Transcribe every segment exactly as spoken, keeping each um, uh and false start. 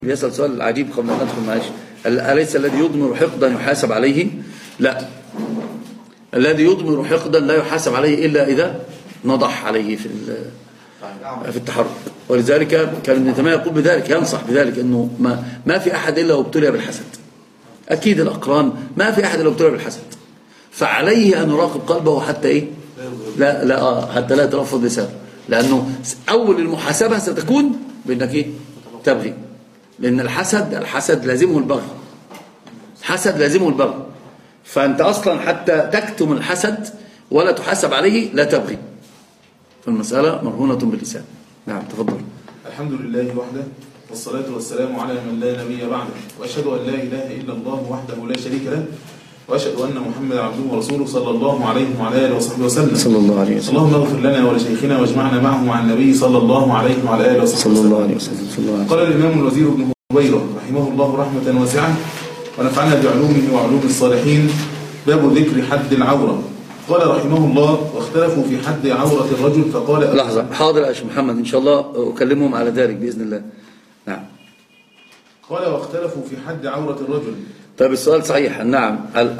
بيسأل سؤال عجيب قبل أن ندخل معاش. أليس الذي يضمر حقدا يحاسب عليه؟ لا، الذي يضمر حقدا لا يحاسب عليه إلا إذا نضح عليه في في التحرك. ولذلك كان ابن تيمية يقول بذلك، ينصح بذلك، أنه ما, ما في أحد إلا وابتلي بالحسد. أكيد الأقران ما في أحد إلا وابتلي بالحسد، فعليه أن يراقب قلبه حتى إيه؟ لا لا آه حتى لا يتلفظ لسانه، لأنه أول المحاسبة ستكون بأنك إيه؟ تبغي، لأن الحسد الحسد لازمه البغي، الحسد لازمه البغي، فأنت أصلا حتى تكتم الحسد ولا تحاسب عليه لا تبغي، فالمسألة مرهونة باللسان. نعم تفضل. الحمد لله وحده، والصلاة والسلام على من لا نبي بعده، وأشهد أن لا إله إلا الله وحده لا شريك له، وأشهد أن محمدا عبده ورسوله صلى الله عليه وعلى آله وصحبه وسلم. صلى الله عليه وسلم. اللهم اغفر لنا ولشيخنا واجمعنا معه مع النبي صلى الله عليه وعلى آله وصحبه وسلم. صلى الله عليه وسلم. صلى الله عليه وسلم. قال الإمام الوزير ابن هبيرة رحمه الله رحمة واسعة ونفعنا بعلومه وعلوم الصالحين. باب ذكر حد العورة. قال رحمه الله: واختلفوا في حد عورة الرجل فقال. لحظة، حاضر يا شيخ محمد، إن شاء الله أكلمهم على ذلك بإذن الله. نعم. قال: واختلفوا في حد عورة الرجل. طيب السؤال صحيح. نعم،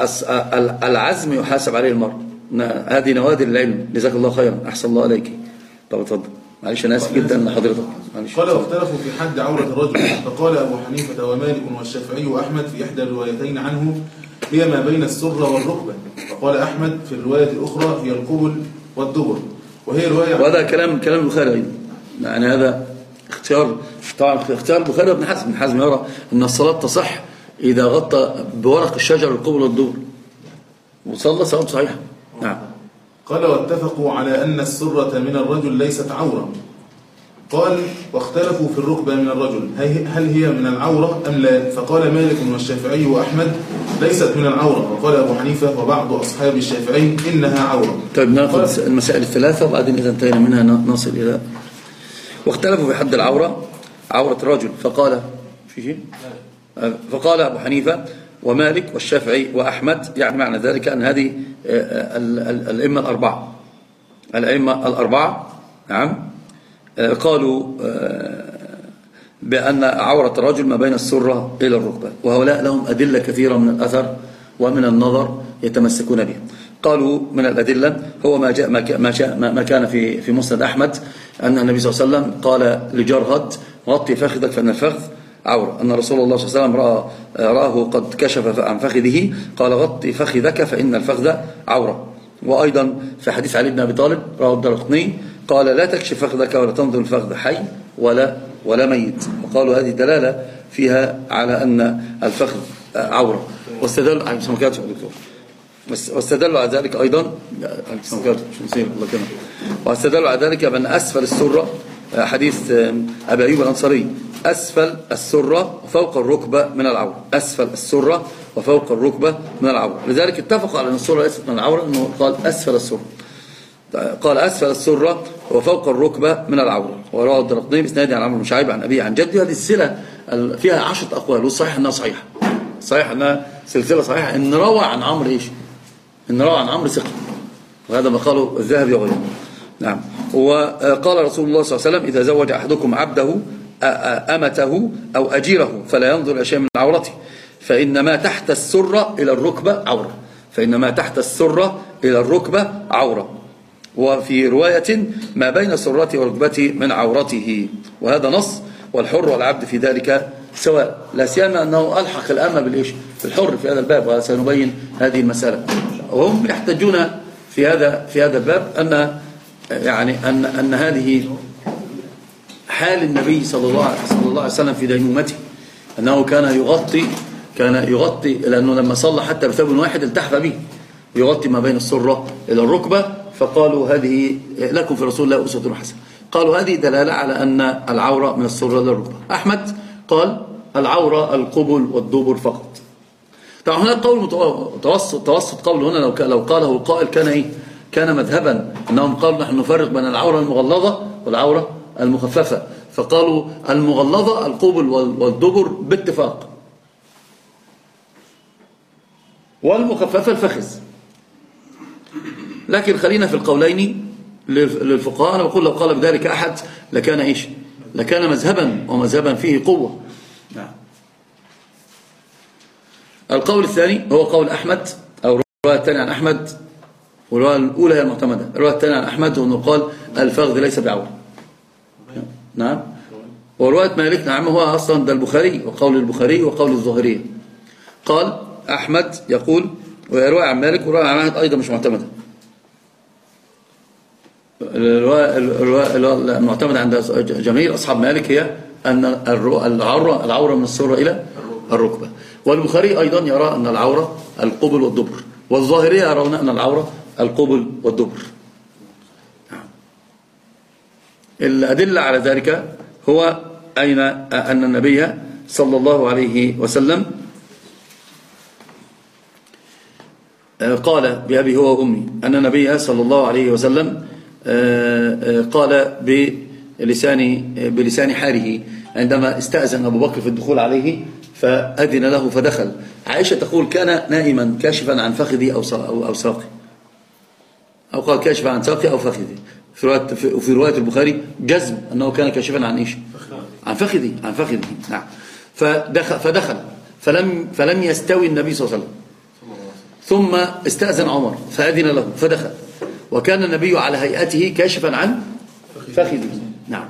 العزم يحاسب عليه المرء، هذه نوادر العلم. جزاك الله خيرا، أحسن الله عليك. طب اتفضل. معلش أنا آسف جدا لحضرتك. قال: واختلفوا في حد عورة الرجل فقال أبو حنيفة ومالك والشافعي وأحمد في إحدى الروايتين عنه: هي ما بين السرة والركبة. فقال أحمد في الرواية الأخرى: هي القبل والدبر. وهي رواية. وهذا كلام كلام البخاري أيضا، يعني هذا اختيار طبعا اختيار البخاري وابن حزم. ابن حزم يرى أن الصلاة تصح إذا غطى بورق الشجر القبل والدبر وصلى صلاة صحيحة. نعم. قال: واتفقوا على أن السرة من الرجل ليست عورة. قال: واختلفوا في الركبة من الرجل هل هي من العورة أم لا؟ فقال مالك والشافعي وأحمد: ليست من العورة. وقال أبو حنيفة وبعض أصحاب الشافعي: إنها عورة. طيب نأخذ المسائل الثلاثة وبعدين إذا انتهينا منها نصل إلى واختلفوا في حد العورة، عورة الرجل. فقال في شيء؟ فقال أبو حنيفة ومالك والشافعي وأحمد، يعني معنى ذلك أن هذه الأئمة الأربعة الأئمة الأربعة نعم قالوا بأن عورة الرجل ما بين السرة إلى الركبة، وهؤلاء لهم أدلة كثيرة من الأثر ومن النظر يتمسكون بها. قالوا من الأدلة هو ما جاء ما جاء ما كان في في مسند أحمد أن النبي صلى الله عليه وسلم قال لجرهد: غطي فخذك فإن الفخذ عورة. أن رسول الله صلى الله عليه وسلم رأى راه قد كشف عن فخذه قال: غطي فخذك فإن الفخذ عورة. وأيضا في حديث علي بن أبي طالب رواه الدارقطني قال: لا تكشف فخذك ولا تنظر الفخذ حي ولا ولا ميت. وقالوا هذه دلالة فيها على أن الفخذ عورة. واستدلوا على سمكات دكتور واستدلوا على ذلك أيضا واستدلوا على ذلك بأن أسفل السرة، حديث أبي أيوب الأنصاري: أسفل السرة وفوق الركبة من العورة، أسفل السرة وفوق الركبة من العورة. لذلك اتفقوا على أن السرة ليست من العورة، أنه قال أسفل السرة، قال أسفل السرة وفوق الركبة من العورة. ورواه الدارقطني بإسناد عن عمرو بن شعيب عن أبيه عن جده. هذه السلسلة فيها عشرة أقوال، والصحيح أنها صحيحة، صحيح أنها سلسلة صحيحة. إن روى عن عمرو إيش؟ إن روى عن عمرو ثقة، وهذا ما قاله الذهبي وغيره. نعم. وقال رسول الله صلى الله عليه وسلم: إذا زوج أحدكم عبده أمته أو أجيره فلا ينظر إلى شيء من عورته، فإن ما تحت السرة إلى الركبة عورة، فإن ما تحت السرة إلى الركبة عورة. وفي رواية: ما بين سرته وركبته من عورته. وهذا نص، والحر والعبد في ذلك سواء، لا سيما أنه ألحق الأمة بالإيش؟ بالحر في هذا الباب، وسنبين هذه المسألة. وهم يحتجون في هذا في هذا الباب أن يعني أن أن هذه حال النبي صلى الله صلى الله عليه وسلم في ديمومته، أنه كان يغطي كان يغطي لأنه لما صلى حتى بثوب واحد التحف به، يغطي ما بين السرة إلى الركبة. فقالوا هذه لكم في رسول الله أسوة حسنة. قالوا هذه دلالة على أن العورة من السرة إلى الركبة. أحمد قال: العورة القبل والدبر فقط. طبعا هنا قول متوسط توسط قول هنا لو لو قاله القائل كان إيه؟ كان مذهبا، أنهم قالوا نحن نفرق بين العورة المغلظة والعورة المخففة، فقالوا المغلظة القبل والدبر باتفاق، والمخففة الفخذ. لكن خلينا في القولين للفقهاء. أنا بقول لو قال بذلك أحد لكان إيش؟ لكان مذهبا، ومذهبا فيه قوة. نعم. القول الثاني هو قول أحمد، أو الرواية الثانية عن أحمد، والرواية الأولى هي المعتمدة. الرواية الثانية عن أحمد هو أنه قال الفخذ ليس بعورة. نعم. ورواية مالك نعم هو أصلا ده البخاري، وقول البخاري وقول الظاهرية. قال أحمد يقول، ويروي عن مالك ورواية عن أحمد أيضا مش معتمدة. الرواية المعتمدة عند جماهير أصحاب مالك هي أن العورة العورة من السرة إلى الركبة. والبخاري أيضا يرى أن العورة القبل والدبر، والظاهرية يرون أن العورة القبل والدبر. الأدلة على ذلك هو أين أن النبي صلى الله عليه وسلم قال بأبي هو وأمي أن النبي صلى الله عليه وسلم قال بلسان بلسان حاله عندما استأذن أبو بكر في الدخول عليه فأذن له فدخل. عائشة تقول كان نائما كاشفا عن فخذي أو أو ساقي، أو قال كاشفا عن ساقي أو فخذي. في رواية في رواية البخاري جزم أنه كان كاشفا عن إيش؟ عن فخذي عن فخذي نعم. فدخل فدخل فلم فلم يستوي النبي صلى الله عليه وسلم، ثم استأذن عمر فأذن له فدخل، وكان النبي على هيئته كاشفا عن فخذه نعم.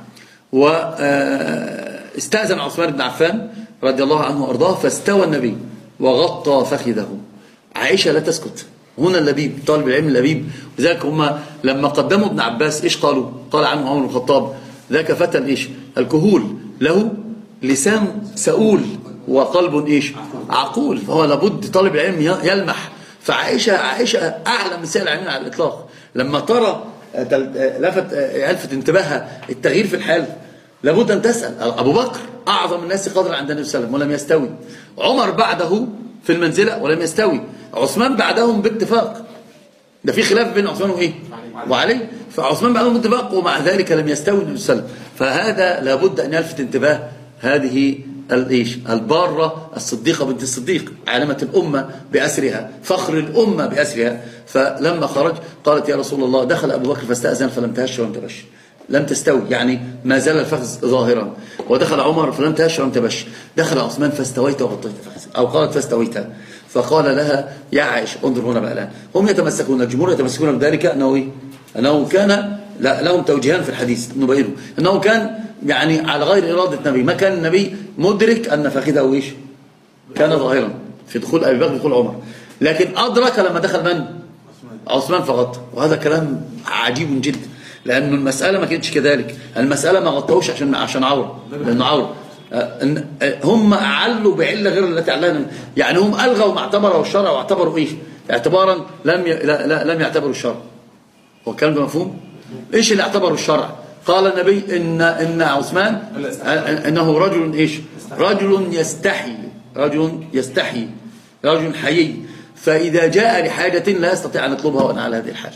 واستأذن عثمان بن عفان رضي الله عنه وأرضاه فاستوى النبي وغطى فخذه. عائشة لا تسكت، هنا اللبيب طالب العلم اللبيب. وذلك هم لما قدموا ابن عباس إيش قالوا؟ قال عنه عمر بن الخطاب ذاك فتى إيش؟ الكهول له لسان سؤول وقلب إيش؟ عقول. فهو لابد طالب العلم يلمح. فعائشة عائشة أعلى من سائر العلمين على الإطلاق، لما ترى لفت يلفت انتباهها التغيير في الحال لابد أن تسأل. أبو بكر أعظم الناس قدرا عند النبي صلى الله عليه وسلم ولم يستوي، عمر بعده في المنزلة ولم يستوي، عثمان بعدهم باتفاق، ده في خلاف بين عثمان وإيه؟ وعلي، فعثمان بعدهم باتفاق ومع ذلك لم يستوي النبي صلى الله عليه وسلم. فهذا لابد أن يلفت انتباه هذه الايش البارة الصديقة بنت الصديق، عالمة الأمة بأسرها، فخر الأمة بأسرها. فلما خرج قالت يا رسول الله دخل أبو بكر فاستأذن فلم تهش ولم تبش، لم تستوي يعني ما زال الفخذ ظاهرا، ودخل عمر فلم تهش ولم تبش، دخل عثمان فاستويت وغطيت فخذ، أو قالت فاستويت. فقال لها يا عائشة انظر هنا بقى الآن، هم يتمسكون الجمهور يتمسكون بذلك أنه إيه؟ أنه كان لهم توجيهان في الحديث نبينه، أنه كان يعني على غير إرادة النبي، ما كان النبي مدرك أن فخذه إيش؟ كان ظاهرا في دخول أبي بكر دخول عمر، لكن أدرك لما دخل من؟ عثمان فغطى. وهذا كلام عجيب جدا، لأن المسألة ما كانتش كذلك، المسألة ما غطوش عشان عشان عورة، لأنه عورة. هم علوا بعلة غير التي علها، يعني هم ألغوا ما اعتبره الشرع واعتبروا إيش؟ اعتبارا لم ي... لا... لا... لم يعتبروا الشرع. هو الكلام ده مفهوم؟ إيش اللي اعتبروا الشرع؟ قال النبي إن إن عثمان إنه رجل إيش؟ رجل يستحي، رجل يستحي، رجل حيي، فإذا جاء لحاجة لا يستطيع أن يطلبها وأنا على هذه الحال.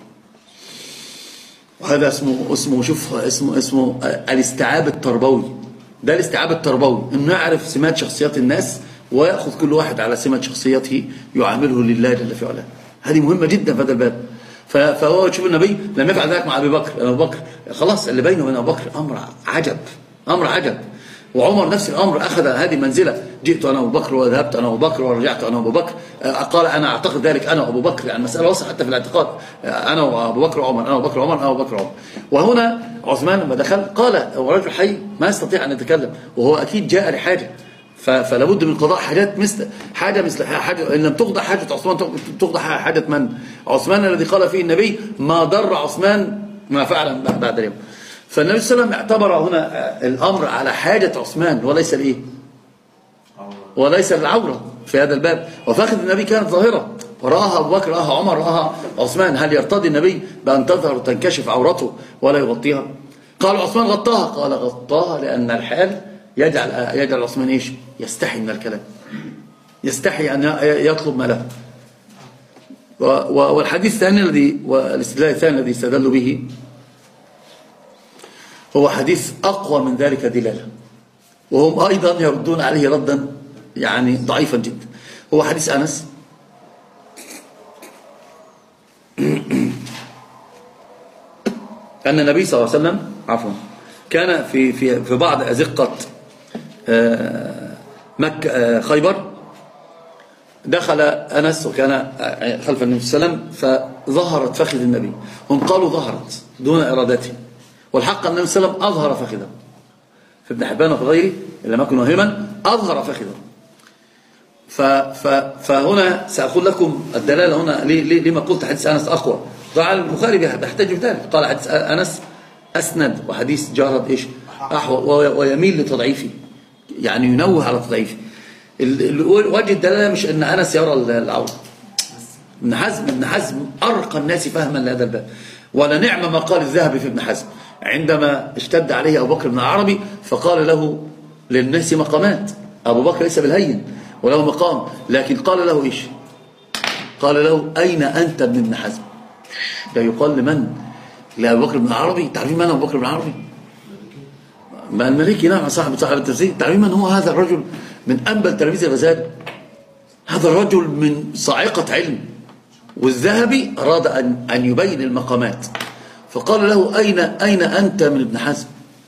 وهذا اسمه اسمه شوف اسمه اسمه الاستيعاب التربوي. ده الاستيعاب التربوي، إنه يعرف سمات شخصيات الناس ويأخذ كل واحد على سمة شخصيته يعامله لله جل في علاه. هذه مهمة جدا في هذا الباب. فهو تشوف النبي لم يفعل ذلك مع أبي بكر، أبو بكر خلاص اللي بينه وبين أبو بكر أمر عجب، أمر عجب. وعمر نفس الأمر أخذ هذه المنزلة، جئت أنا أبو بكر وذهبت أنا أبو بكر ورجعت أنا أبو بكر، قال أنا أعتقد ذلك أنا أبو بكر، يعني المسألة وصل حتى في الاعتقاد أنا وأبو بكر وعمر، أنا أبو بكر وعمر، أنا أبو بكر وعمر. وهنا عثمان لما دخل قال هو رجل حي ما يستطيع أن يتكلم، وهو أكيد جاء لحاجة، فلا بد من قضاء حاجات مثل حاجة مثل حاجة. إن لم تقضى حاجة عثمان تقضى حاجة من؟ عثمان الذي قال فيه النبي ما ضر عثمان ما فعل بعد اليوم. فالنبي صلى الله عليه وسلم اعتبر هنا الأمر على حاجة عثمان وليس الإيه؟ وليس العورة في هذا الباب. وفخذ النبي كانت ظاهرة ورآها أبو بكر، رآها عمر، رآها عثمان. هل يرتضي النبي بأن تظهر وتنكشف عورته ولا يغطيها؟ قال عثمان غطاها، قال غطاها لأن الحال يجعل يجعل عثمان ايش؟ يستحي من الكلام، يستحي ان يطلب ما له. والحديث الثاني الذي والاستدلال الثاني الذي استدلوا به هو حديث اقوى من ذلك دلاله، وهم ايضا يردون عليه ردا يعني ضعيفا جدا. هو حديث انس ان النبي صلى الله عليه وسلم عفوا كان في في في بعض ازقه مكة خيبر، دخل أنس وكان خلف النبي صلى الله عليه وسلم، فظهرت فخذ النبي، هم قالوا ظهرت دون إرادته، والحق أن النبي صلى الله عليه وسلم أظهر فخذه، في ابن حبان وفي غيره إلا ما كان وهما أظهر فخذه. فهنا سأقول لكم الدلالة هنا لما قلت حديث أنس أقوى. طبعا البخاري بيحتج بذلك، قال حديث أنس أسند، وحديث جارد إيش أحوى، ويميل لتضعيفه، يعني ينوه على تضعيفه. وجه الدلالة مش أن أنس يرى العورة. ابن حزم ابن حزم أرقى الناس فهما لهذا الباب، ولا نعم ما قال الذهبي في ابن حزم عندما اشتد عليه أبو بكر بن العربي فقال له للناس مقامات، أبو بكر ليس بالهين وله مقام، لكن قال له إيش؟ قال له أين أنت ابن ابن حزم؟ ده يقال لمن؟ لأبو بكر بن العربي. تعرفين من أبو بكر بن العربي؟ ما الملكي نعم صاحب صاحب التفسير. تعرفين من هو هذا الرجل؟ من أنبل تلاميذ الغزالي، هذا الرجل من صاعقة علم، والذهبي أراد أن أن يبين المقامات، فقال له أين أين أنت من ابن حزم؟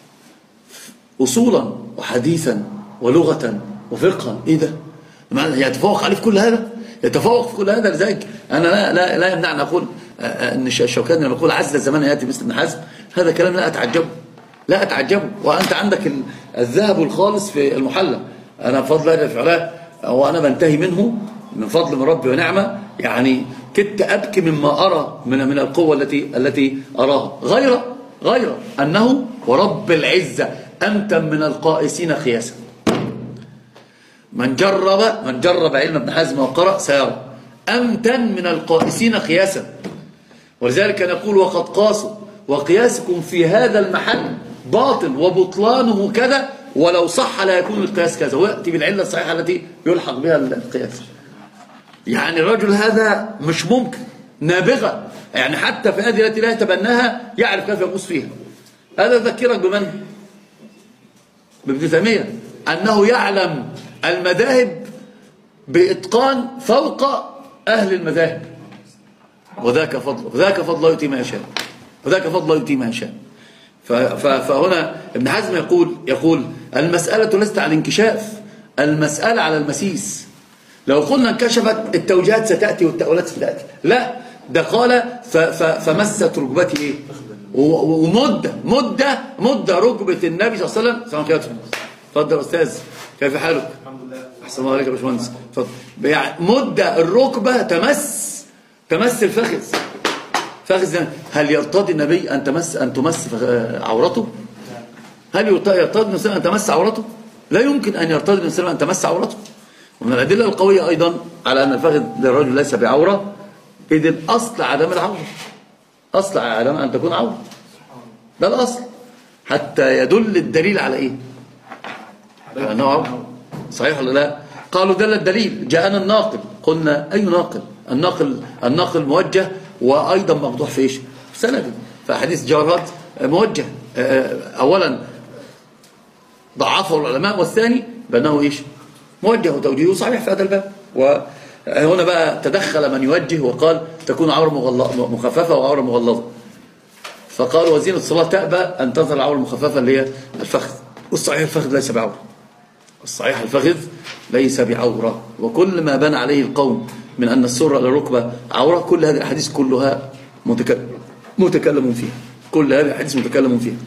أصولا وحديثا ولغة وفقها. إيه ده؟ يتفوق عليه في كل هذا، يتفوق في كل هذا. لذلك أنا لا لا لا يمنعني أقول أن الشوكاني لما يقول عز الزمان يأتي مثل ابن حزم، هذا كلام لا أتعجبه، لا أتعجبه. وأنت عندك الذهب الخالص في المحلى، أنا بفضل الله في علاه وأنا بنتهي منه من فضل من ربي ونعمة، يعني كدت أبكي مما أرى من من القوة التي التي أراها، غير غير أنه ورب العزة أمتن من القائسين قياسا. من جرب من جرب علم ابن حزم وقرأ سيرى أمتن من القائسين قياسا. ولذلك نقول وقد قاسوا، وقياسكم في هذا المحل باطل وبطلانه كذا، ولو صح لا يكون القياس كذا، ويأتي بالعلة الصحيحة التي يلحق بها القياس. يعني الرجل هذا مش ممكن، نابغة، يعني حتى في هذه التي لا يتبناها يعرف كيف يقوس فيها. هذا يذكرك بمن؟ بابن تيمية، أنه يعلم المذاهب بإتقان فوق أهل المذاهب، وذاك فضل وذاك فضل يؤتي ما يشاء وذاك فضل يؤتي ما يشاء. فهنا ابن حزم يقول يقول المسألة ليست على الانكشاف، المسألة على المسيس. لو قلنا انكشفت التوجيهات ستأتي والتأولات ستأتي، لا، ده قال فمست ركبتي ايه، ومدة مدة مدة ركبة النبي صلى الله عليه وسلم. سلام عليكم. اتفضل أستاذ، كيف حالك؟ الحمد لله. أحسن الله عليك يا باشمهندس. اتفضل. يعني مدة الركبة تمس تمس الفخذ. فخذ. هل يرتضي النبي أن تمس أن تمس عورته؟ هل يرتضي النبي أن تمس عورته؟ لا يمكن أن يرتضي النبي أن تمس عورته. ومن الأدلة القوية أيضا على أن الفخذ للرجل ليس بعورة، إذ الأصل عدم العورة، أصل عدم أن تكون عورة، ده الأصل، حتى يدل الدليل على إيه؟ على أنه عورة. صحيح ولا لا؟ قالوا دل الدليل، جاءنا الناقل، قلنا أي ناقل؟ الناقل الناقل موجه وأيضا مقطوع في إيش؟ في سند. فحديث جارات موجه، أولا ضعفه العلماء، والثاني بأنه إيش؟ موجه وتوجيهه صحيح في هذا الباب. وهنا بقى تدخل من يوجه وقال تكون عورة مخففة وعورة مغلظة، فقال وزينة الصلاة تأبى أن تظهر العورة المخففة اللي هي الفخذ، والصحيح الفخذ ليس بعورة، الصحيح الفخذ ليس بعورة. وكل ما بنى عليه القوم من أن السرة للركبة عورة، كل هذه الأحاديث كلها متكلم متكلم فيها، كل هذه الأحاديث متكلم فيها،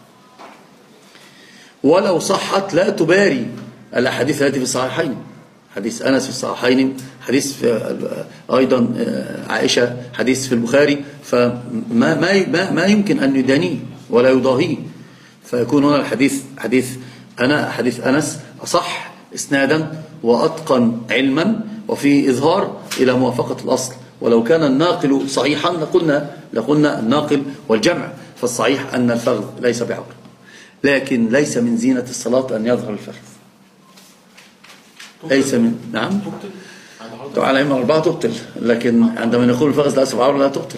ولو صحت لا تباري الأحاديث التي في الصحيحين، حديث أنس في الصحيحين، حديث في أيضا عائشة، حديث في البخاري، فما ما ما يمكن أن يدانيه ولا يضاهيه. فيكون هنا الحديث حديث أنا حديث أنس أصح إسنادا وأتقن علما وفي إظهار إلى موافقة الأصل. ولو كان الناقل صحيحا لقلنا لقلنا الناقل والجمع، فالصحيح أن الفخذ ليس بعورة، لكن ليس من زينة الصلاة أن يظهر الفخذ، ليس من نعم طبعا على إما أربعة تبطل، لكن عندما نقول الفخذ ليس بعورة لا تبطل.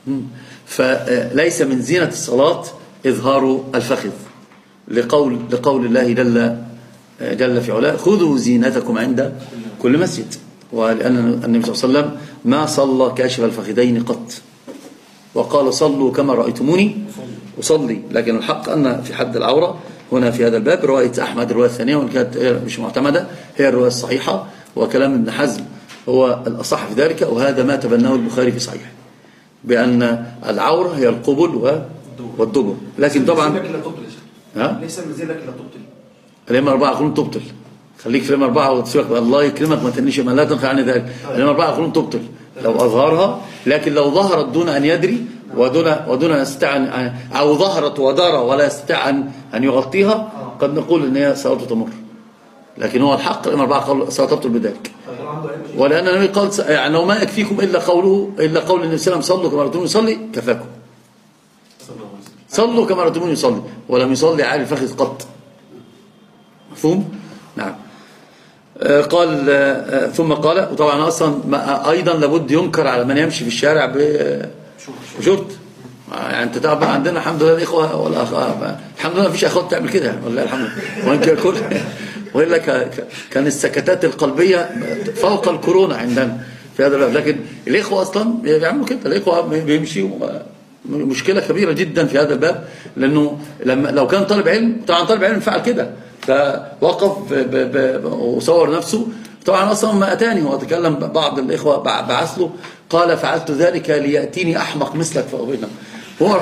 فليس من زينة الصلاة إظهار الفخذ، لقول لقول الله جل جل في علاه خذوا زينتكم عند كل مسجد. ولأن النبي صلى الله عليه وسلم ما صلى كاشف الفخذين قط، وقال صلوا كما رأيتموني أصلي. لكن الحق أن في حد العورة هنا في هذا الباب. رواية أحمد الرواية الثانية وإن كانت مش معتمدة هي الرواية الصحيحة، وكلام ابن حزم هو الأصح في ذلك، وهذا ما تبناه البخاري في صحيح بأن العورة هي القبل والدبر. لكن طبعا ليس المزيد لك لا تبطل. الأئمة الأربعة يقولون تبطل، خليك في الأئمة الأربعة وتسيبك الله يكرمك ما تنيش ما لا تنخى عن ذلك. الأئمة الأربعة يقولون تبطل لو أظهرها، لكن لو ظهرت دون أن يدري ودون ودون أن يستطيع أو ظهرت ودار ولا يستطيع أن يغطيها قد نقول أن هي ستمر. لكن هو الحق الأئمة الأربعة قالوا ستبطل بذلك، ولأن النبي قال يعني لو ما يكفيكم إلا قوله إلا قول النبي صلى الله عليه وسلم صلوا كما رأيتموني يصلي كفاكم. صلوا كما رأيتموني يصلي، ولم يصلي عالي الفخذ قط. مفهوم؟ نعم. قال ثم قال وطبعا اصلا ايضا لابد ينكر على من يمشي في الشارع بشورت. يعني انت تعرف عندنا الحمد لله الاخوه ولا الحمد لله مفيش اخوات تعمل كده والله الحمد لله، وان كل والا كان السكتات القلبيه فوق الكورونا عندنا في هذا الباب. لكن الاخوه اصلا بيعملوا كده، الاخوه بيمشوا مشكله كبيره جدا في هذا الباب، لانه لما لو كان طالب علم طبعا طالب علم فعل كده فوقف وصور نفسه. طبعا اصلا ما اتاني واتكلم بعض الاخوه بعث له قال فعلت ذلك لياتيني احمق مثلك فابينا. هو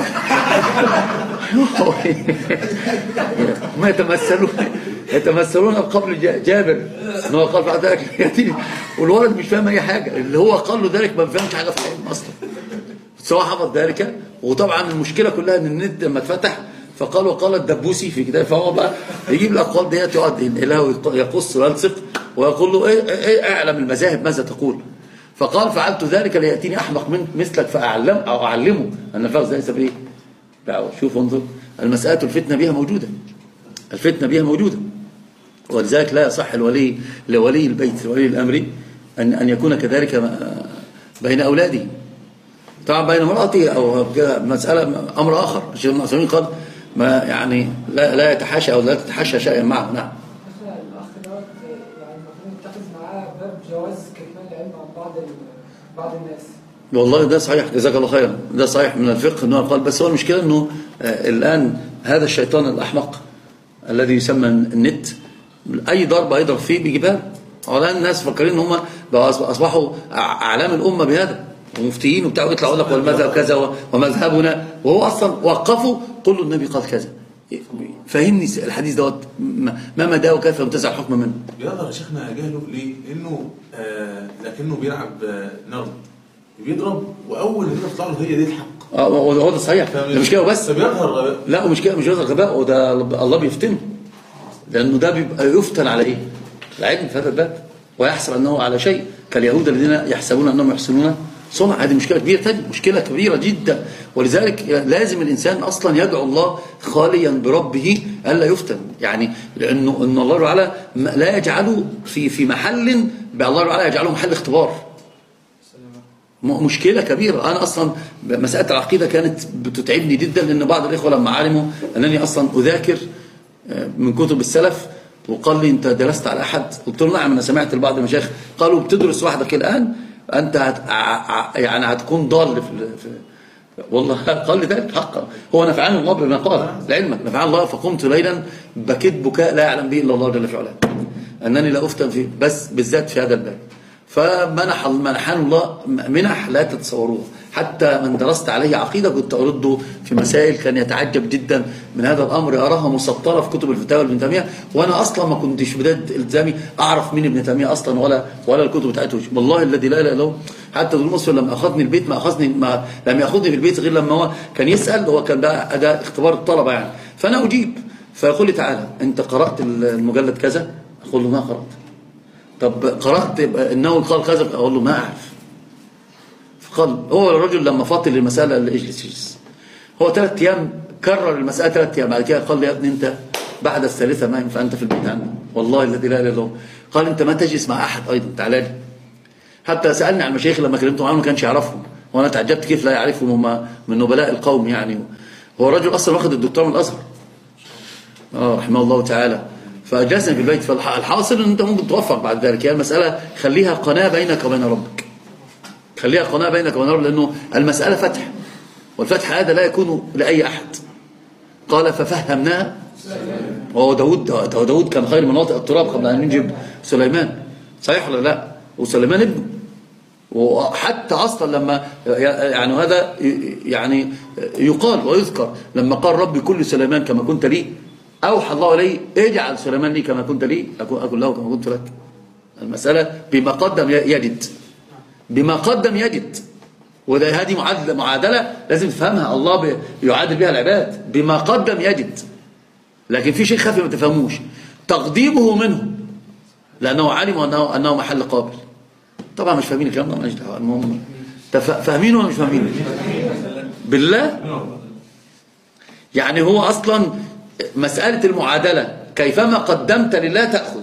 ما يتمثلون يتمثلون بقول جابر ان هو قال فعلت ذلك لياتيني، والولد مش فاهم اي حاجه، اللي هو قال له ذلك ما فهمش حاجه في العلم اصلا، سواء حفظ ذلك. وطبعا المشكله كلها ان النت لما اتفتح فقال وقال الدبوسي في كتاب، فهو بقى يجيب الاقوال ديت يقعد ينقلها ويقص ويلصق ويقول له ايه, إيه اعلم المذاهب ماذا تقول. فقال فعلت ذلك لياتيني احمق من مثلك فاعلم او اعلمه ان الفرز ليس بايه. شوف انظر المساله الفتنه بها موجوده، الفتنه بها موجوده، ولذلك لا يصح الولي لولي البيت ولي الامر ان ان يكون كذلك بين اولاده. طبعا بين امرأته او مساله امر اخر. الشيخ ابن عثيمين قال ما يعني لا لا يتحاشى او لا تتحاشى شيئا معه. نعم. الاخ دوت يعني المفروض نتخذ معاه باب جواز كتمان العلم عن بعض بعض الناس. والله ده صحيح، جزاك الله خيرا، ده صحيح من الفقه انه قال. بس هو المشكله انه آه الان هذا الشيطان الاحمق الذي يسمى النت اي ضربه يضرب فيه بيجيبها له. الان الناس فاكرين ان هم اصبحوا اعلام الامه بهذا ومفتيين وبتاعوا يطلعوا لك والمذهب كذا ومذهبنا، وهو اصلا وقفوا قل له النبي قال كذا. فهمني الحديث دوت ما مداه وكيف ينتزع الحكم منه. بيقدر يا شيخنا جهله ليه؟ لانه آه لكنه بيلعب آه نرد بيضرب واول ما تطلع له هي دي الحق. اه هو ده صحيح، ده مش كده بس فبيظهر غباء. لا مش كده، مش بيظهر غباء، وده الله بيفتنه، لانه ده بيبقى يفتن على ايه؟ العلم في هذا الباب ويحسب انه على شيء، كاليهود الذين يحسبون انهم يحسنون صنع. هذه مشكلة كبيرة تاني، مشكلة كبيرة جدا. ولذلك لازم الإنسان أصلا يدعو الله خاليا بربه ألا يفتن، يعني لأنه إن الله تعالى لا يجعله في في محل بالله تعالى يجعله محل اختبار. مشكلة كبيرة. أنا أصلا مسألة العقيدة كانت بتتعبني جدا، لأن بعض الإخوة لما علموا أنني أصلا أذاكر من كتب السلف وقال لي أنت درست على أحد؟ قلت له نعم أنا سمعت لبعض المشايخ قالوا بتدرس وحدك الآن أنت هت... يعني هتكون ضال في... في... والله قال لي ذلك حقا. هو نفعان الله بما قال لعلمك، نفعان الله. فقمت ليلا بكيت بكاء لا يعلم به إلا الله جل في علاه أنني لا أفتن في بس بالذات في هذا الباب. فمنح منحان الله منح لا تتصوروها. حتى من درست عليه عقيدة كنت أرده في مسائل كان يتعجب جدا من هذا الأمر، أراها مسطرة في كتب الفتاوى لابن تيمية، وأنا أصلا ما كنتش بداية التزامي أعرف مين ابن تيمية أصلا ولا ولا الكتب بتاعته. والله الذي لا إله إلا هو حتى ذو المصفر لما أخذني البيت ما أخذني ما لم يأخذني في البيت غير لما هو كان يسأل. هو كان ده ده اختبار الطلبة يعني، فأنا أجيب فيقول لي تعالى أنت قرأت المجلد كذا؟ أقول له ما قرأت. طب قرأت إنه قال كذا؟ أقول له ما أعرف. فقال هو الرجل لما فاضل المسألة اللي اجلس اجلس هو ثلاث أيام كرر المسألة ثلاث أيام، بعد كده قال لي يا ابني أنت بعد الثالثة ما ينفع أنت في البيت عندي، والله الذي لا إله إلا هو. قال أنت ما تجلس مع أحد أيضا، تعالى لي. حتى سألني عن المشايخ لما كلمتهم عنهم ما كانش يعرفهم، وأنا تعجبت كيف لا يعرفهم، هم من نبلاء القوم يعني. هو الرجل أصلا واخد الدكتور من الأزهر اه رحمه الله تعالى. فجلسنا في البيت. فالحاصل ان انت ممكن توفق بعد ذلك. يعني المسألة خليها قناة بينك وبين ربك، خليها قناة بينك وبين ربك، لأنه المسألة فتح، والفتح هذا لا يكون لأي أحد. قال ففهمناها وهو داود هو داود كان خير مناطق التراب قبل أن ينجب سليمان، صحيح ولا لا؟ وسليمان ابنه، وحتى أصلا لما يعني هذا يعني يقال ويذكر لما قال ربي كل سليمان كما كنت لي، أوحى الله إليه اجعل سليمان لي كما كنت لي أكون له كما كنت لك. المسألة بما قدم يجد، بما قدم يجد، وده هذه معادلة معادلة لازم تفهمها، الله يعادل بها العباد، بما قدم يجد. لكن في شيء خفي ما تفهموش، تقديمه منه لأنه علم أنه, أنه محل قابل. طبعا مش فاهمين الكلام ده، ماليش دعوه، المهم فاهمينه ولا مش فاهمينه؟ بالله يعني هو أصلا مسألة المعادلة كيفما قدمت لله تأخذ.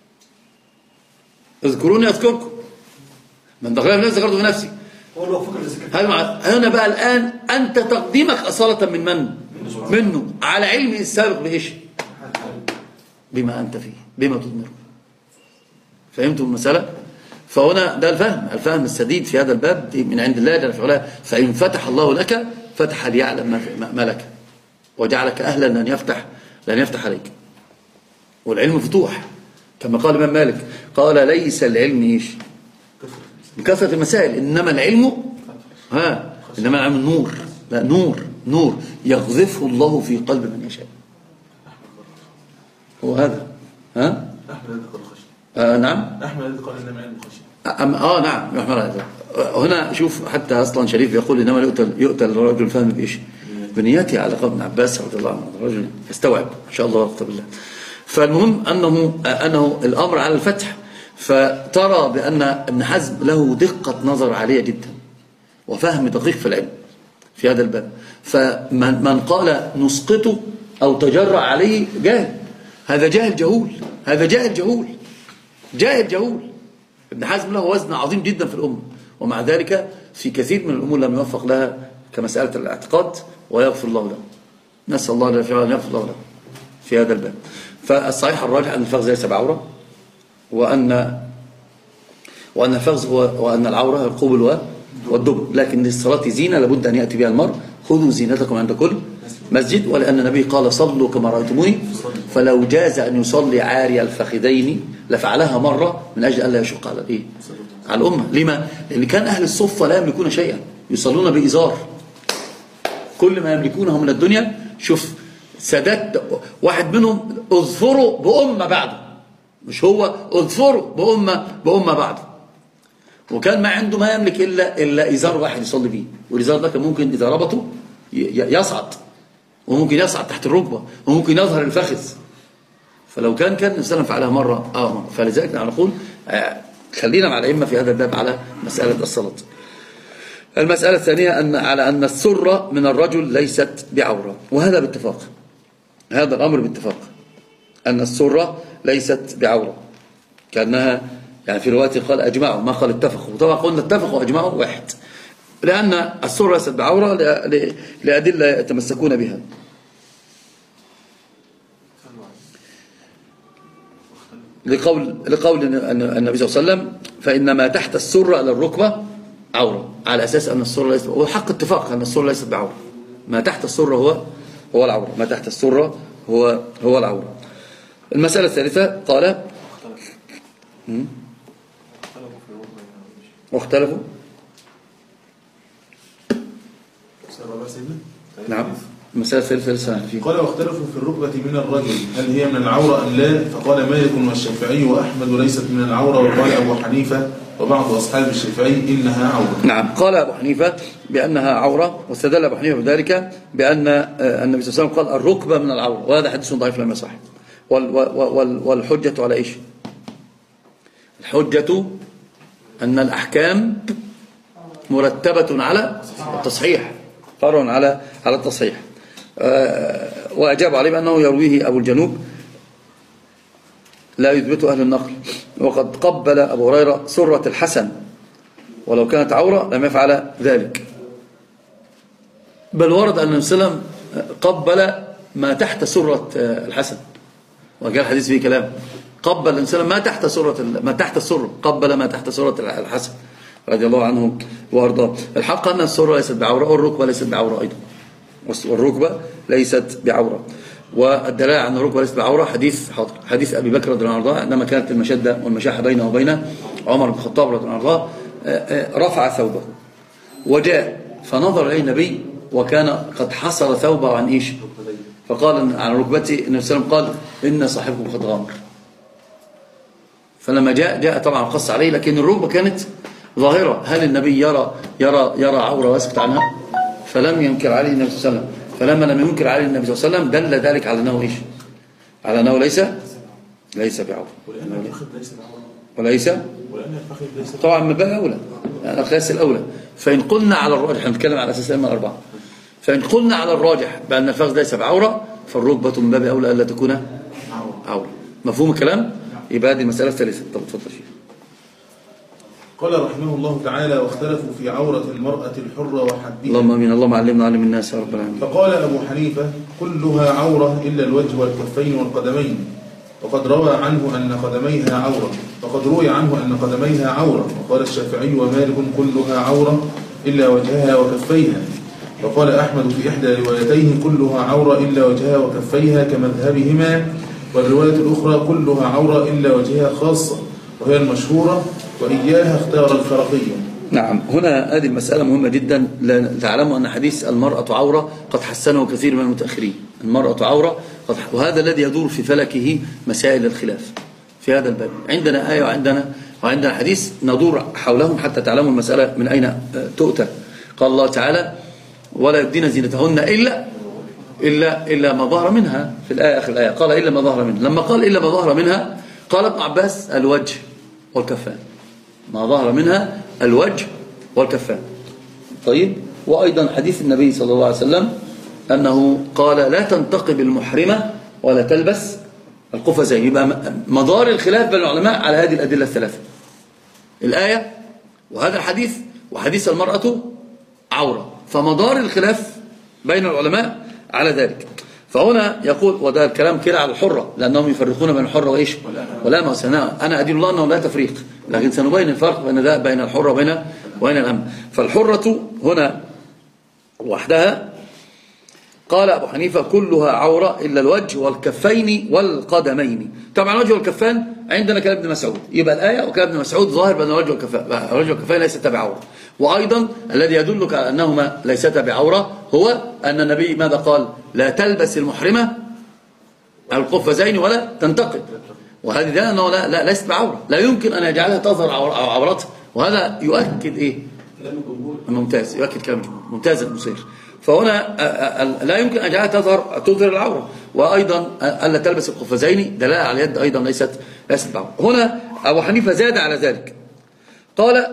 اذكروني أذكركم، من دخل في نفسي ذكرته في نفسي. هنا بقى الآن أنت تقديمك أصالة من من؟ منه، على علم السابق بإيش؟ بما أنت فيه، بما تضمره. فهمتم المسألة؟ فهنا ده الفهم الفهم السديد في هذا الباب من عند الله جل وعلا. فإن فتح الله لك فتح ليعلم ما لك، وجعلك أهلا لأن يفتح لأن يفتح عليك. والعلم فتوح كما قال الإمام مالك، قال ليس العلم إيش؟ بكثرة المسائل، إنما العلم ها إنما العلم النور، لا نور نور يقذفه الله في قلب من يشاء. هو هذا ها أحمد قال خشية. آه نعم أحمد قال إنما علم خشية. اه نعم يحمل. هنا شوف حتى اصلا شريف يقول انما يؤتى يؤتى الرجل الفهم بايش؟ بنيته، على قول ابن عباس رضي الله عنه، الرجل يستوعب ان شاء الله وقت بالله. فالمهم انه انه الامر على الفتح. فترى بان ابن حزم له دقه نظر عاليه جدا وفهم دقيق في العلم في هذا الباب. فمن من قال نسقطه او تجرأ عليه جاهل، هذا جاهل جهول، هذا جاهل جهول جاهل جهول. ابن حزم له وزن عظيم جدا في الأمة، ومع ذلك في كثير من الأمور لم يوفق لها كمسألة الاعتقاد، ويغفر الله له. نسأل الله أن يغفر الله له في هذا الباب. فالصحيح الراجح أن الفخذ ليس بعورة، وأن وأن الفخذ هو وأن العورة القبل والدبر، لكن للصلاة زينة لابد أن يأتي بها المرء. خذوا زينتكم عند كل مسجد، ولأن النبي قال صلوا كما رأيتموني، فلو جاز أن يصلي عاري الفخذين لفعلها مرة من أجل ألا يشق على الإيه؟ على الأمة. لما؟ لأن كان أهل الصفة لا يملكون شيئا، يصلون بإزار، كل ما يملكونه من الدنيا. شوف سادات واحد منهم اظفروا بأمة بعده، مش هو اظفروا بأمة بأمة بعده، وكان ما عنده ما يملك إلا إلا إزار واحد يصلي به، والإزار ده كان ممكن إذا ربطه يصعد، وممكن يصعد تحت الركبة، وممكن يظهر الفخذ. فلو كان كان الإنسان فعلها مرة آه مرة. فلذلك نقول آه خلينا مع الأئمة في هذا الباب على مسألة الصلاة. المسألة الثانية أن على أن السرة من الرجل ليست بعورة، وهذا باتفاق، هذا الأمر باتفاق أن السرة ليست بعورة، كأنها يعني في رواية قال أجمعوا، ما قال اتفقوا. طبعا قلنا اتفقوا وأجمعوا واحد، لأن السرة ليست بعورة لأدلة يتمسكون بها. لقول لقول النبي صلى الله عليه وسلم فإن ما تحت السرة على الركبة عورة، على أساس أن السرة ليست، وحق اتفاق أن السرة ليست بعورة. ما تحت السرة هو هو العورة، ما تحت السرة هو هو العورة. المسألة الثالثة قال واختلفوا نعم. المسألة الثالثة لسه فيه. قال واختلفوا في الركبة من الرجل هل هي من العورة أم لا؟ فقال مالك والشافعي وأحمد ليست من العورة، وقال أبو حنيفة وبعض أصحاب الشافعي إنها عورة. نعم، قال أبو حنيفة بأنها عورة، واستدل أبو حنيفة بذلك بأن النبي صلى الله عليه وسلم قال الركبة من العورة، وهذا حديث ضعيف لم يصح. والحجة على إيش؟ الحجة أن الأحكام مرتبة على التصحيح، فرع على على التصحيح. وأجاب عليه بأنه يرويه أبو الجنوب لا يثبته أهل النقل، وقد قبل أبو هريرة سرة الحسن ولو كانت عورة لم يفعل ذلك، بل ورد أن النبي صلى الله عليه وسلم قبل ما تحت سرة الحسن، وقال الحديث فيه كلام، قبل الإنسان ما تحت سرة ما تحت السرة، قبل ما تحت سرة الحسن رضي الله عنه وارضاه. الحق أن السرة ليست بعورة، والركبة ليست بعورة أيضا، والركبة ليست بعورة. والدلالة على أن الركبة ليست بعورة حديث حاضر حديث أبي بكر رضي الله عنه عندما كانت المشدة والمشاحة بينه وبين عمر بن الخطاب رضي الله عنه رفع ثوبه وجاء فنظر إليه النبي وكان قد حصر ثوبه عن إيش فقال عن ركبته النبي صلى الله عليه وسلم قال إن صاحبكم قد غامر. فلما جاء جاء طبعا قص عليه لكن الركبة كانت ظاهرة. هل النبي يرى يرى يرى عورة ويسكت عنها؟ فلم ينكر عليه النبي صلى الله عليه وسلم. فلما لم ينكر عليه النبي صلى الله عليه وسلم دل ذلك على أنه إيش على أنه ليس ليس بعورة وليس طبعا من باب أولى يعني القياس الأولى. فإن قلنا على الراجح نتكلم على أساس الأئمة الأربعة فإن قلنا على الراجح بأن الفخذ ليس بعورة فالركبة من باب أولى ألا تكون عورة. مفهوم الكلام؟ يبقى هذه المسألة الثالثة. طب اتفضل شيخ. قال رحمه الله تعالى واختلفوا في عورة المرأة الحرة وحدها. اللهم امين. اللهم علمنا علم الناس يا رب العالمين. فقال أبو حنيفة كلها عورة إلا الوجه والكفين والقدمين وقد روى عنه أن قدميها عورة وقد روي عنه أن قدميها عورة. وقال الشافعي ومالك كلها عورة إلا وجهها وكفيها. وقال أحمد في إحدى روايتيه كلها عورة إلا وجهها وكفيها كمذهبهما. والرواية الأخرى كلها عورة إلا وجهها خاصة وهي المشهورة وإياها اختار الفرقية. نعم. هنا هذه المسألة مهمة جدا. تعلموا أن حديث المرأة عورة قد حسنه كثير من المتأخرين. المرأة عورة قد وهذا الذي يدور في فلكه مسائل الخلاف في هذا الباب. عندنا آية وعندنا وعندنا حديث ندور حولهم حتى تعلموا المسألة من أين تؤتى. قال الله تعالى ولا يبدين زينتهن إلا إلا إلا ما ظهر منها في الآية آخر الآية قال إلا ما ظهر منها. لما قال إلا ما ظهر منها قال ابن عباس الوجه والكفان. ما ظهر منها الوجه والكفان. طيب. وأيضا حديث النبي صلى الله عليه وسلم أنه قال لا تنتقب المحرمة ولا تلبس القفازين. يبقى مدار الخلاف بين العلماء على هذه الأدلة الثلاثة الآية وهذا الحديث وحديث المرأة عورة. فمدار الخلاف بين العلماء على ذلك. فهنا يقول وده الكلام كده على الحرة لأنهم يفرقون بين الحرة وإيش ولا ما سنا أنا أدين الله أنه لا تفريق لكن سنبين الفرق بين ذا بين الحرة وبين وبين الأم. فالحرة هنا وحدها قال أبو حنيفة كلها عورة إلا الوجه والكفين والقدمين. طبعا الوجه والكفان عندنا كلام ابن مسعود. يبقى الآية وكلام ابن مسعود ظاهر بأن الوجه والكفان الوجه والكفين ليستا بعورة. وأيضا الذي يدلك على أنهما ليستا بعورة هو أن النبي ماذا قال لا تلبس المحرمة القفازين ولا تنتقب. وهذه ده أنه لا, لا ليست بعورة لا يمكن أن يجعلها تظهر عورتها. وهذا يؤكد إيه ممتاز يؤكد كلام ممتاز المصير. فهنا لا يمكن أن يجعلها تظهر تظهر العورة. وأيضا ألا تلبس القفازين دلالة على اليد أيضا ليست ليست بعورة. هنا أبو حنيفة زاد على ذلك قال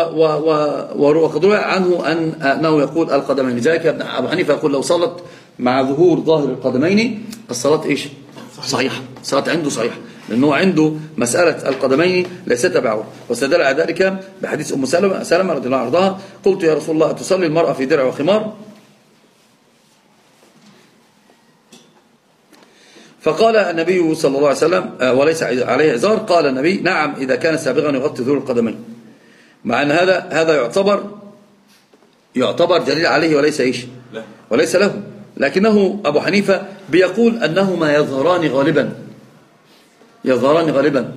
وقد روى عنه أن أنه يقول القدمين. لذلك أبو حنيفة يقول لو صلت مع ظهور ظاهر القدمين الصلاة إيش صحيحة. الصلاة عنده صحيحة لأنه عنده مسألة القدمين ليست بعورة. واستدل على ذلك بحديث أم سلمة سلمة رضي الله عنها قلت يا رسول الله تصلي المرأة في درع وخمار فقال النبي صلى الله عليه وسلم وليس عليه عذار. قال النبي نعم إذا كان سابغا يغطي ظهور القدمين. مع أن هذا هذا يعتبر يعتبر دليل عليه وليس إيش وليس له. لكنه أبو حنيفة بيقول أنهما يظهران غالبا يظهران غالبا.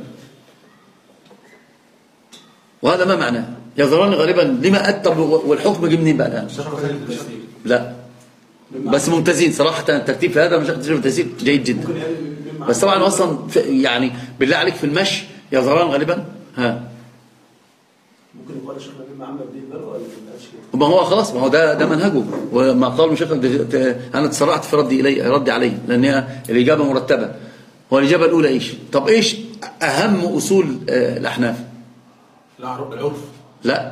وهذا ما معناه يظهران غالبا لما أتب والحكم جه منين بقى الآن؟ لا بس ممتازين صراحة. الترتيب في هذا مشايخ التفسير جيد جدا. بس طبعا اصلا يعني بالله عليك في المشي يظهران غالبا ها ممكن يقال شيخنا بما عمل بدين بر ولا ما هو خلاص ما هو ده ده منهجه. وما قال مشايخ انا تسرعت في ردي الي ردي عليه لان هي الاجابه مرتبه. هو الاجابه الاولى ايش؟ طب ايش اهم اصول الاحناف؟ العرف. لا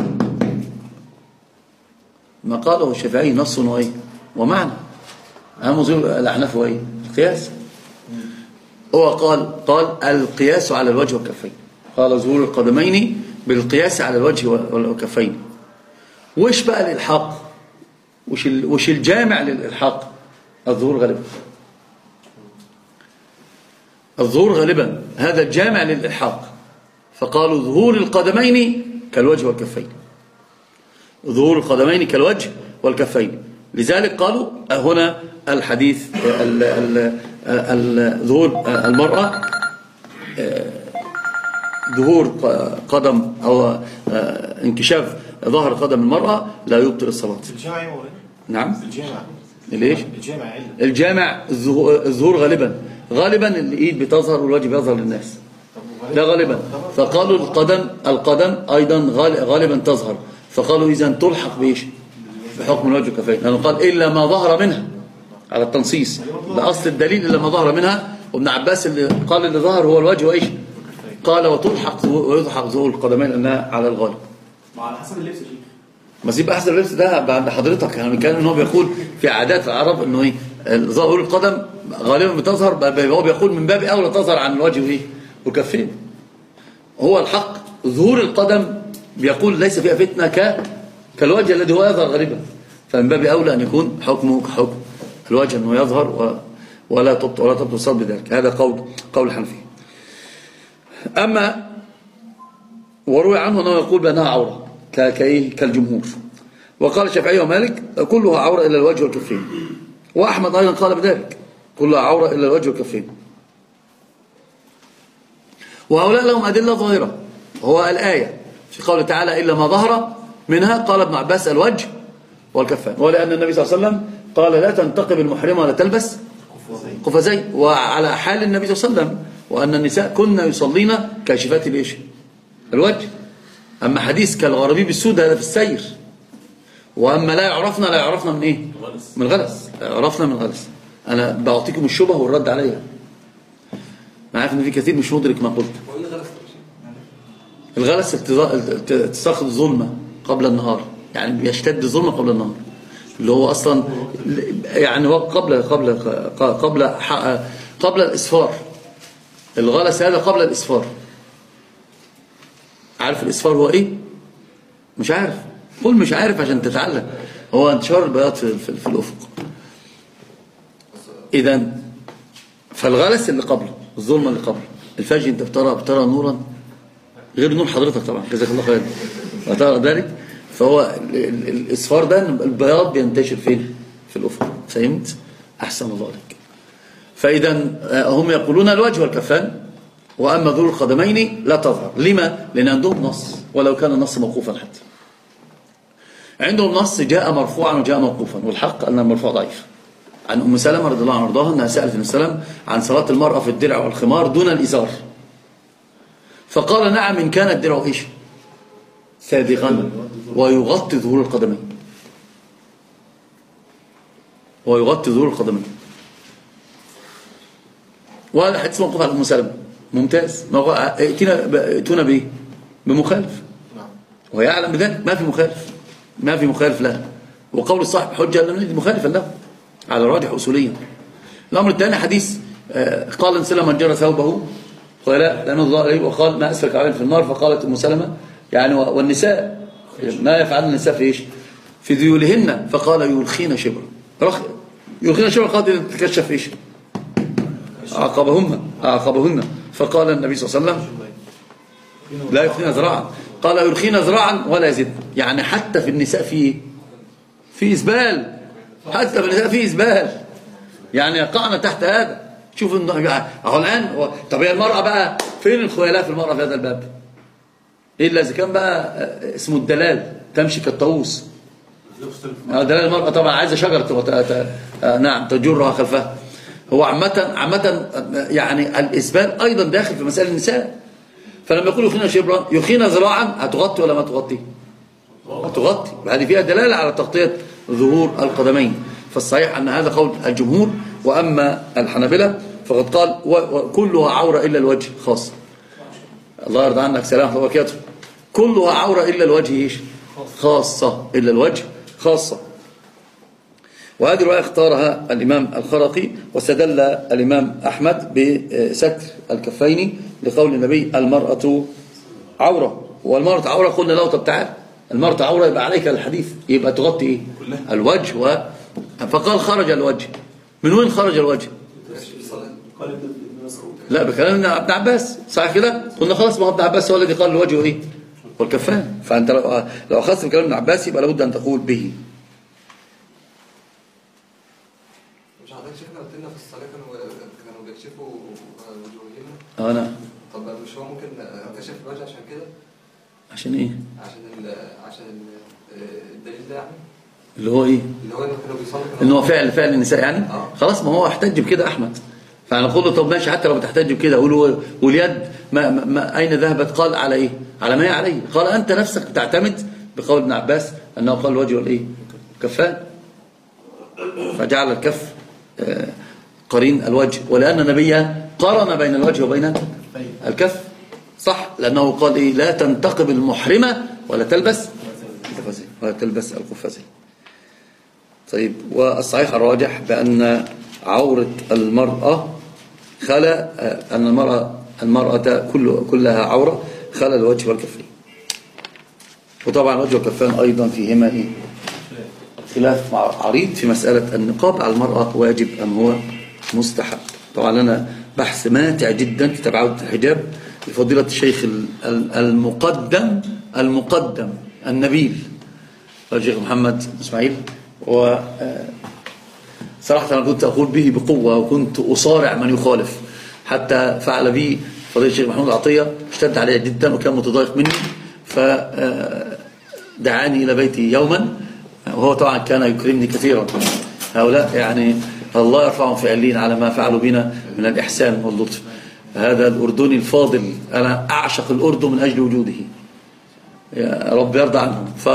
ما قاله الشافعي نص وايه ومعنى. اهم اصول الاحناف هو ايه؟ القياس. هو قال قال القياس على الوجه والكفين. قال ظهور القدمين بالقياس على الوجه والكفين. وش بقى الالحاق؟ وش وش الجامع للالحاق؟ الظهور غالبا. الظهور غالبا هذا الجامع للالحاق. فقالوا ظهور القدمين كالوجه والكفين. ظهور القدمين كالوجه والكفين لذلك قالوا هنا الحديث ظهور المرأة، ظهور قدم أو انكشاف ظهر قدم المرأة لا يبطل الصلاة. الجامع نعم الجامع ليش؟ الجامع الجامع الظهور غالبا غالبا الإيد بتظهر والوجه بيظهر للناس، لا غالبا. فقالوا القدم القدم أيضا غالبا تظهر، فقالوا إذا تلحق بإيش؟ بحكم الوجه والكفين، لأنه قال إلا ما ظهر منها على التنصيص، ده أصل الدليل إلا ما ظهر منها. وابن عباس اللي قال اللي ظهر هو الوجه وإيش؟ قال وتلحق ويضحك ظهور القدمين أنها على الغالب. على حسب اللبس شيء ما يبقى حسب اللبس ده بعد حضرتك. احنا بنتكلم ان هو بيقول في عادات العرب انه ايه ظهور القدم غالبا بتظهر، هو بيقول من باب اولى تظهر عن الوجه وايه والكفين. هو الحق ظهور القدم بيقول ليس فيها فتنه ك كالوجه الذي هو يظهر غالبا، فمن باب اولى ان يكون حكمه كحكم الوجه انه يظهر و... ولا تبطل ولا تبطل الصلاه بذلك. هذا قول قول الحنفيه. اما وروي عنه انه يقول بانها عوره كايه كالجمهور. وقال الشافعي ومالك كلها عوره الا الوجه والكفين، واحمد ايضا قال بذلك كلها عوره الا الوجه والكفين. وهؤلاء لهم ادله ظاهره، وهو الايه في قوله تعالى الا ما ظهر منها. قال ابن عباس الوجه والكفان، ولان النبي صلى الله عليه وسلم قال لا تنتقب المحرمه ولا تلبس قفازين، وعلى حال النبي صلى الله عليه وسلم، وان النساء كن يصلين كاشفات الايش الوجه. أما حديث كالغرابيب السود هذا في السير، وأما لا يعرفنا لا يعرفنا من إيه؟ من الغلس. لا يعرفنا من الغلس. أنا بعطيكم الشبه والرد عليها. أنا عارف إن في كثير مش مدرك ما قلت. الغلس تساقط الظلمة قبل النهار، يعني بيشتد الظلمة قبل النهار، اللي هو أصلا يعني قبل قبل قبل قبل الإسفار. الغلس هذا قبل الإسفار. عارف الإسفار هو إيه؟ مش عارف. قول مش عارف عشان تتعلم. هو انتشار البياض في, في, في الأفق. إذن فالغلس اللي قبله، الظلمة اللي قبله، الفجر أنت بترى بترى نورا غير نور حضرتك طبعا، جزاك الله خير، وترى ذلك. فهو الإسفار ده البياض بينتشر فين؟ في الأفق. فهمت؟ أحسن الله عليك. فإذا هم يقولون الوجه والكفان، وأما ظهور القدمين لا تظهر. لما؟ لأن عندهم نص، ولو كان النص موقوفا حتى. عندهم نص جاء مرفوعا وجاء موقوفا، والحق أن المرفوع ضعيف. عن أم سلمة رضي الله عنها وارضاها أنها سألت النبي صلى الله عليه وسلم عن صلاة المرأة في الدرع والخمار دون الإزار، فقال نعم إن كان الدرع إيش؟ سابغا ويغطي ظهور القدمين، ويغطي ظهور القدمين. وهذا حديث موقوف على أم سلمة ممتاز. ائتنا به بمخالف، وهي يعلم بذلك، ما في مخالف، ما في مخالف له. وقول الصاحب حجة لم نجد مخالفا له على الراجح أصوليا. الأمر الثاني حديث قال إن سلم من جرى ثوبه قال لا لأنه الله عليه، وقال ما أسفك عليه في النار. فقالت أم سلمة يعني والنساء ما يفعل النساء في إيش؟ في ذيولهن. فقال يلخين شبرا، يلخين شبرا. قال تكشف إيش؟ أعقبهن أعقبهن. فقال النبي صلى الله عليه وسلم لا يلخين ذراعا، قال يلخين ذراعا ولا يزد. يعني حتى في النساء في في إسبال، حتى في النساء في إسبال، يعني يقعنا تحت هذا. شوف اهو الآن. طب هي المرأة بقى فين الخيلاء في المرأة في هذا الباب؟ إلا إذا كان بقى اسمه الدلال، تمشي كالطاووس. دلال المرأة طبعا عايزة شجرة نعم تجرها خلفها. هو عامة عامة يعني الإسبال أيضا داخل في مسائل النساء. فلما يقول يخينا شبرا يخينا ذراعا، هتغطي ولا ما تغطي؟ هتغطي. وهذه فيها دلالة على تغطية ظهور القدمين. فالصحيح أن هذا قول الجمهور. وأما الحنابلة فقد قال كلها عورة إلا الوجه خاصة. الله يرضى عنك، سلام الله وبركاته. كلها عورة إلا الوجه إيش؟ خاصة. إلا الوجه خاصة. وهذه الرواية اختارها الإمام الخرقي، واستدل الإمام أحمد بستر الكفين لقول النبي المرأة عورة. والمرأة عورة قلنا له طب تعال، المرأة عورة يبقى عليك الحديث، يبقى تغطي إيه؟ الوجه. و... فقال خرج الوجه. من وين خرج الوجه؟ لا بكلام ابن عباس، صحيح كده؟ قلنا خلاص ما هو ابن عباس هو الذي قال الوجه إيه؟ والكفان. فأنت لو لو أخذت بكلام ابن عباس يبقى لابد أن تقول به. اه نعم. طب مش هو ممكن كشف الوجه عشان كده؟ عشان ايه؟ عشان ال عشان الدليل ده يعني اللي هو ايه؟ اللي هو انه كانوا بيصلوا ان هو فعل فعل النساء يعني. آه. خلاص ما هو احتج بكده احمد، فنقول له طب ماشي حتى لو بتحتج بكده، اقول له واليد ما, ما, ما اين ذهبت؟ قال على ايه؟ على ما هي عليه. قال انت نفسك بتعتمد بقول ابن عباس انه قال الوجه والايه؟ كفان، فجعل الكف قرين الوجه، ولان النبي قارن بين الوجه وبين الكف صح، لانه قال ايه؟ لا تنتقب المحرمه ولا تلبس ولا تلبس القفازين. طيب، والصحيح الراجح بأن عورة المرأة خلا أن المرأة المرأة كل كلها عورة خلا الوجه والكفين. وطبعا الوجه والكفان أيضا فيهما إيه؟ خلاف عريض في مسألة النقاب على المرأة واجب أم هو مستحب. طبعا لنا بحث ماتع جدا في تبع عودة الحجاب لفضيلة الشيخ المقدم المقدم النبيل الشيخ محمد إسماعيل، و صراحة أنا كنت أقول به بقوة وكنت أصارع من يخالف، حتى فعل بي فضيلة الشيخ محمود عطية، اشتد عليه جدا وكان متضايق مني، فدعاني إلى بيتي يوما، وهو طبعا كان يكرمني كثيرا. هؤلاء يعني الله يرفعهم في علين على ما فعلوا بنا من الإحسان واللطف. هذا الأردني الفاضل، أنا أعشق الأردن من أجل وجوده، يا رب يرضى عنهم. ف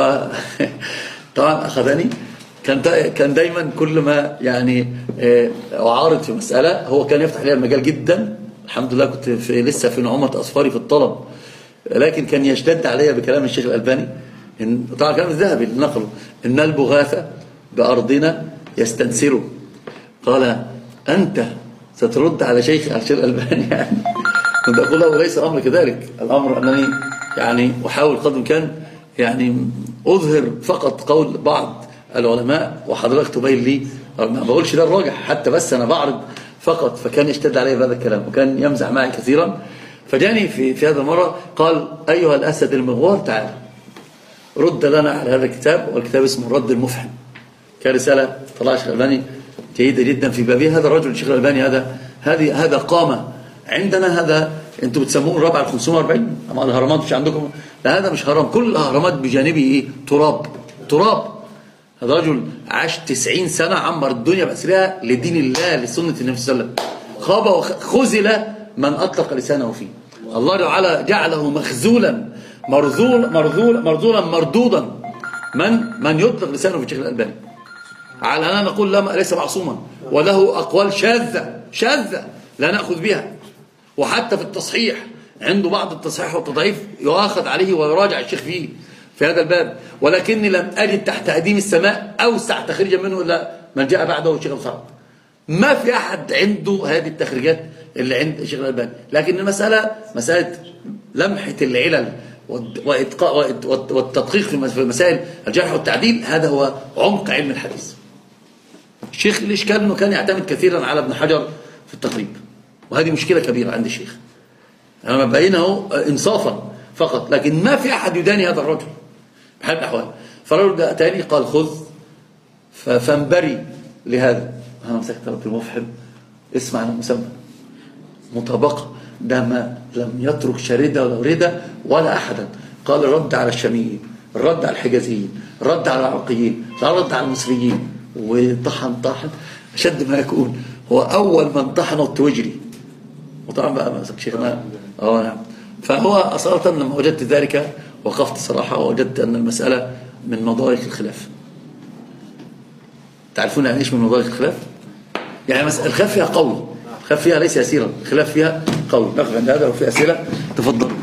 طبعا أخذني، كان كان دايما كل ما يعني أعارض في مسألة هو كان يفتح لي المجال جدا. الحمد لله كنت في لسه في نعومة أصفاري في الطلب، لكن كان يشتد علي بكلام الشيخ الألباني، إن طبعا كلام الذهبي اللي نقله، إن البغاثة بأرضنا يستنسروا. قال أنت سترد على شيخ على الشيخ الألباني؟ يعني كنت أقول له ليس الأمر كذلك، الأمر أنني يعني أحاول قدر الإمكان يعني أظهر فقط قول بعض العلماء، وحضرتك تبين لي ما بقولش ده الراجح حتى، بس أنا بعرض فقط. فكان يشتد علي بهذا الكلام وكان يمزح معي كثيرا. فجاني في في هذا المرة قال أيها الأسد المغوار تعال رد لنا على هذا الكتاب، والكتاب اسمه الرد المفحم، كرسالة طلع الشيخ الألباني جيدة جدا في بابه. هذا الرجل الشيخ الألباني هذا هذه هذا قامة عندنا، هذا انتوا بتسموه الرابع ال خمسمائة وأربعين، اما الهرمات مش عندكم. لا هذا مش هرم، كل الاهرامات بجانبه ايه؟ تراب تراب. هذا رجل عاش تسعين سنة عمر الدنيا بأسرها لدين الله لسنة النبي صلى الله عليه وسلم. خاب وخذل من أطلق لسانه فيه. الله تعالى جعله مخزولا مرذول مرذول مرذولا مردودا من من يطلق لسانه في الشيخ الألباني، على أننا نقول لا ليس معصوما، وله أقوال شاذة شاذة لا نأخذ بها، وحتى في التصحيح عنده بعض التصحيح والتضعيف يؤاخذ عليه ويراجع الشيخ فيه في هذا الباب. ولكني لم أجد تحت أديم السماء أوسع تخريجا منه إلا من جاء بعده الشيخ الصعب. ما في أحد عنده هذه التخريجات اللي عند الشيخ الألباني. لكن المسألة مسألة لمحة العلل والتدقيق في مسائل الجرح والتعديل، هذا هو عمق علم الحديث. الشيخ الإشكال أنه كان يعتمد كثيرا على ابن حجر في التقريب، وهذه مشكلة كبيرة عند الشيخ. أنا بينه إنصافا فقط، لكن ما في أحد يداني هذا الرجل بحال الأحوال. فالرجل أتاني قال خذ فانبري لهذا. أنا مسكت رب المفحم، اسمع عن المسمى مطابقة، ده ما لم يترك شردة ولا وردة ولا أحدا. قال الرد على الشاميين، الرد على الحجازيين، الرد على العراقيين، الرد على المصريين، وطحن طحن أشد ما يكون. هو أول من طحن التوجري، وطبعا بقى مسك شيخنا اه نعم. فهو أصالة لما وجدت ذلك وقفت صراحة، ووجدت أن المسألة من مضايق الخلاف. تعرفون يعني إيش من مضايق الخلاف؟ يعني الخلاف فيها قوي، الخلاف فيها ليس يسيرا، الخلاف فيها قوي. نقف عند هذا، وفي أسئلة تفضل.